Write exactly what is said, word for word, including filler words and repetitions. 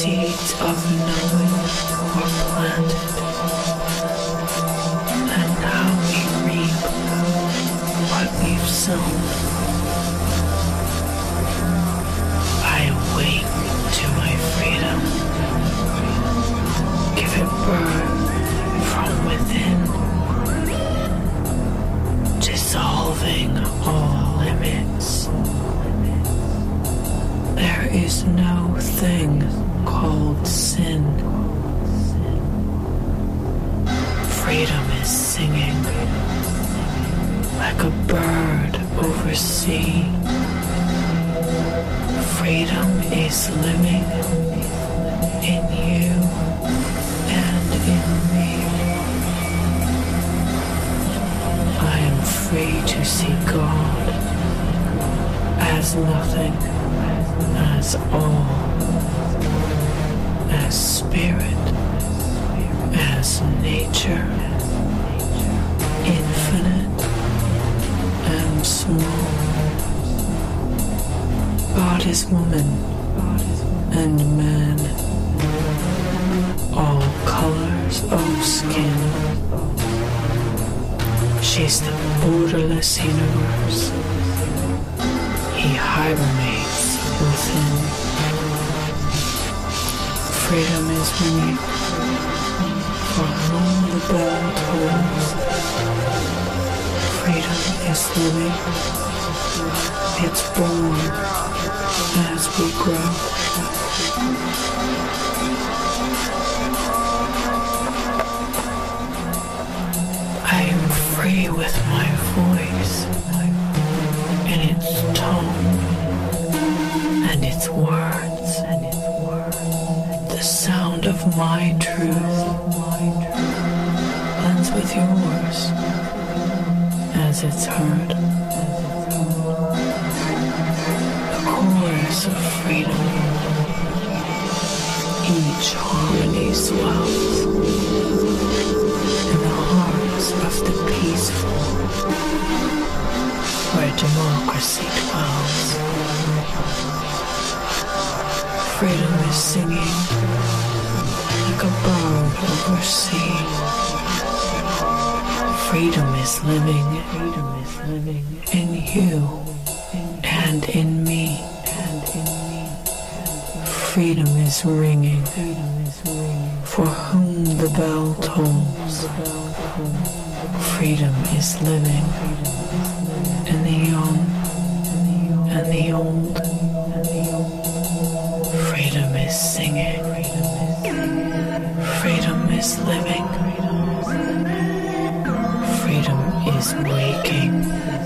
seeds of knowing were planted, and now we reap what we've sown. I awake to my freedom, give it birth from within, dissolving all limits. There is no thing called sin. Freedom is singing like a bird over sea. Freedom is living in you and in me. I am free to see God as nothing, as all, as spirit, as nature, infinite and small. God is woman and man, all colors of skin. She's the borderless universe. He hibernates within. Freedom is ringing, for whom the bell tolls. Freedom is living, it's born as we grow. I am free with my voice, and its tone, and its words, and its words. The sound of my truth blends with yours as it's heard. The chorus of freedom, each harmony swells in the hearts of the peaceful, where democracy dwells. Freedom is singing like a bird over sea. Freedom is living, freedom is living in you and in me. Freedom is ringing, for whom the bell tolls. Freedom is living in the young and the old. Freedom is singing. Freedom is living. Freedom is waking.